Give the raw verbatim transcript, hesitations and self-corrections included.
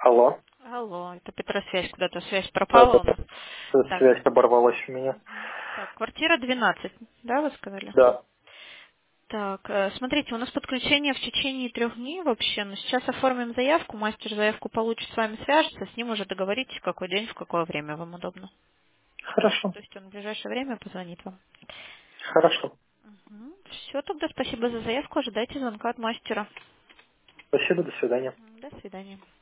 Алло. Алло, это Петросвязь, куда-то связь Да, пропала да, у нас. да. Так, Связь оборвалась у меня. так, квартира двенадцать, да, вы сказали? Да. Так, э, смотрите, у нас подключение в течение трех дней вообще, но сейчас оформим заявку, мастер заявку получит, с вами свяжется, с ним уже договоритесь, в какой день, в какое время вам удобно. Хорошо. То есть он в ближайшее время позвонит вам. Хорошо. Все, тогда спасибо за заявку, ожидайте звонка от мастера. Спасибо, до свидания. До свидания.